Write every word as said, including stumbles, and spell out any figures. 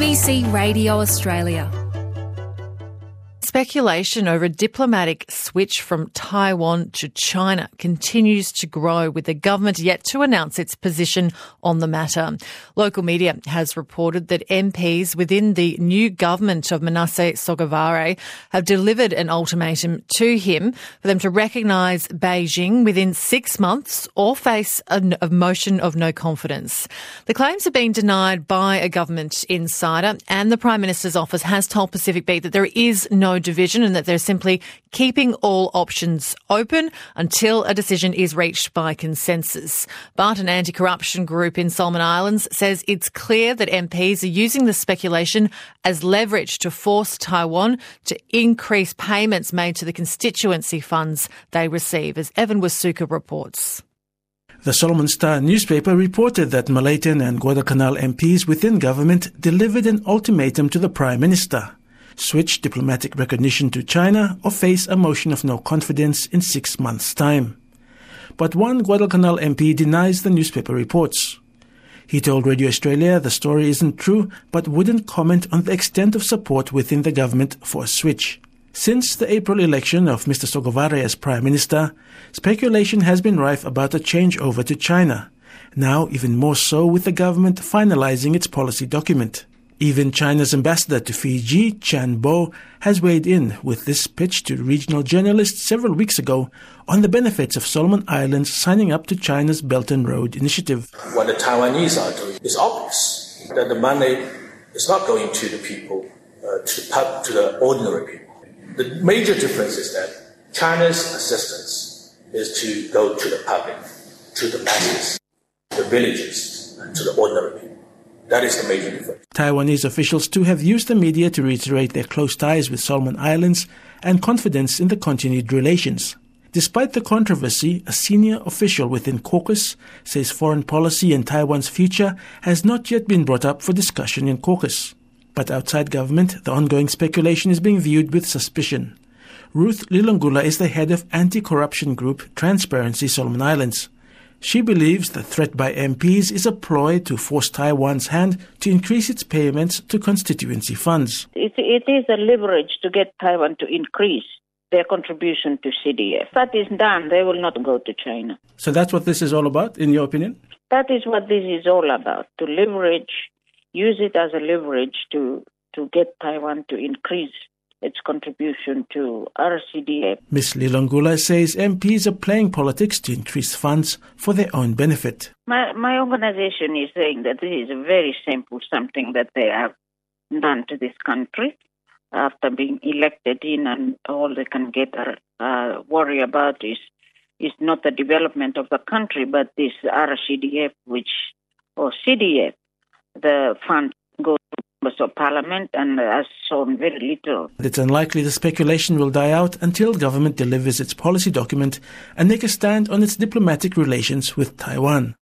B C Radio Australia. Speculation over a diplomatic switch from Taiwan to China continues to grow, with the government yet to announce its position on the matter. Local media has reported that M Ps within the new government of Manasseh Sogavare have delivered an ultimatum to him for them to recognise Beijing within six months or face a, a motion of no confidence. The claims have been denied by a government insider, and the Prime Minister's office has told Pacific Beat that there is no division and that they're simply keeping all options open until a decision is reached by consensus. But an anti-corruption group in Solomon Islands says it's clear that M Ps are using the speculation as leverage to force Taiwan to increase payments made to the constituency funds they receive, as Evan Wasuka reports. The Solomon Star newspaper reported that Malayton and Guadalcanal M Ps within government delivered an ultimatum to the Prime Minister: switch diplomatic recognition to China or face a motion of no confidence in six months' time. But one Guadalcanal M P denies the newspaper reports. He told Radio Australia the story isn't true, but wouldn't comment on the extent of support within the government for a switch. Since the April election of Mister Sogavare as Prime Minister, speculation has been rife about a changeover to China, now even more so with the government finalizing its policy document. Even China's ambassador to Fiji, Chan Bo, has weighed in with this pitch to regional journalists several weeks ago on the benefits of Solomon Islands signing up to China's Belt and Road Initiative. What the Taiwanese are doing is obvious, that the money is not going to the people, uh, to, the pub, to the ordinary people. The major difference is that China's assistance is to go to the public, to the masses, the villages, and to the ordinary people. That is the major difference. Taiwanese officials too have used the media to reiterate their close ties with Solomon Islands and confidence in the continued relations. Despite the controversy, a senior official within caucus says foreign policy and Taiwan's future has not yet been brought up for discussion in caucus. But outside government, the ongoing speculation is being viewed with suspicion. Ruth Lilongula is the head of anti-corruption group Transparency Solomon Islands. She believes the threat by M Ps is a ploy to force Taiwan's hand to increase its payments to constituency funds. It, it is a leverage to get Taiwan to increase their contribution to C D F. If that is done, they will not go to China. So that's what this is all about, in your opinion? That is what this is all about, to leverage, use it as a leverage to, to get Taiwan to increase its contribution to R C D F. Miz Lilongula says M Ps are playing politics to increase funds for their own benefit. My, my organization is saying that this is a very simple something that they have done to this country after being elected in, and all they can get a uh, worry about is is not the development of the country, but this R C D F, which, or C D F, the fund goes to members of parliament and has shown very little. It's unlikely the speculation will die out until government delivers its policy document and make a stand on its diplomatic relations with Taiwan.